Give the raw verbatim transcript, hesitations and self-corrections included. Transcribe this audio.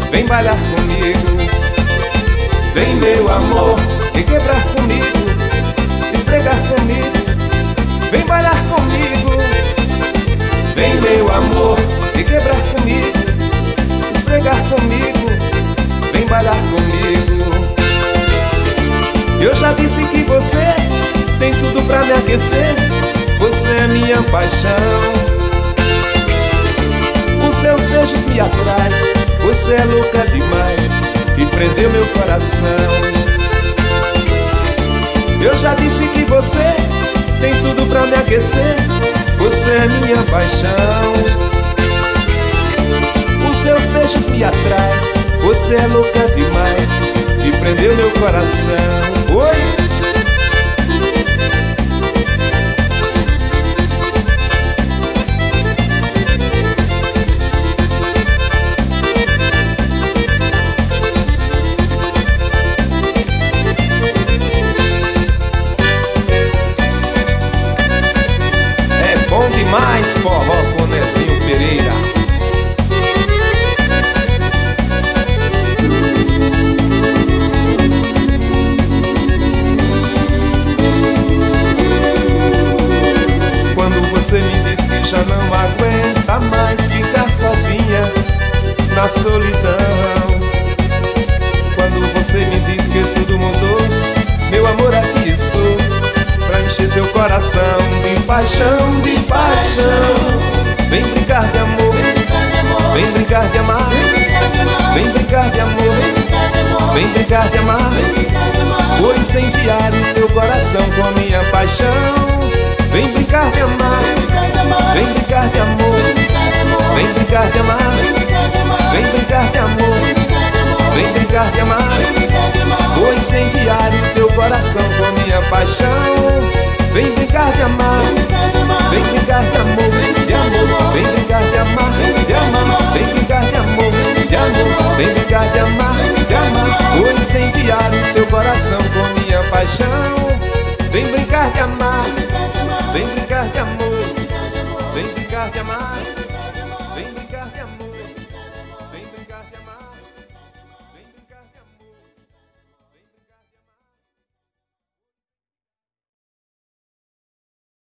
vem bailar comigo. Vem, meu amor, e quebrar comigo, esfregar comigo, vem bailar comigo. Vem, meu amor, e quebrar comigo, esfregar comigo, vem bailar comigo. Eu já disse que você tem tudo pra me aquecer, você é minha paixão. Os seus beijos me atraem, você é louca demais e prendeu meu coração. Eu já disse que você tem tudo pra me aquecer, você é minha paixão. Os seus beijos me atraem, você é louca demais e prendeu meu coração. Oi! Mais forró com Nezinho Pereira. Quando você me diz que já não aguenta mais ficar sozinha na solidão, quando você me diz que tudo mudou, meu amor, aqui estou pra encher seu coração de paixão, de paixão. Vem brincar de amor, vem brincar de amar, vem brincar de amor, vem brincar de amar. Vou incendiar o teu coração com minha paixão. Vem brincar de amar, vem brincar de amor, vem brincar de amar, vem brincar de amor, vem brincar de amar. Vou incendiar o teu coração com minha paixão. Vem brincar de amar, vem brincar de amor, de amor, vem brincar de amar, de amar, vem brincar de amor, de amor, vem brincar de amar, de amar. Vou incendiar o teu coração com minha paixão. Vem brincar de amar.